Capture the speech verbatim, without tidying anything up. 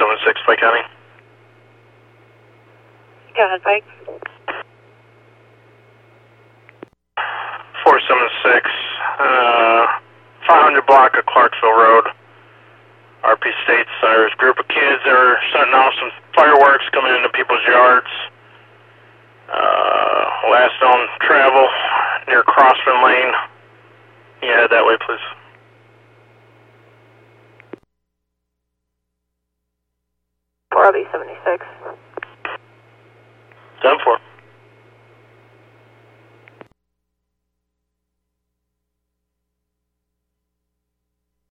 seven six, Pike County. Go ahead, Pike. four seven six, uh, five hundred block of Clarksville Road. R P states there's a group of kids that are setting off some fireworks coming into people's yards. Uh, last known travel near Crossman Lane. Yeah, head that way, please. four B seventy-six.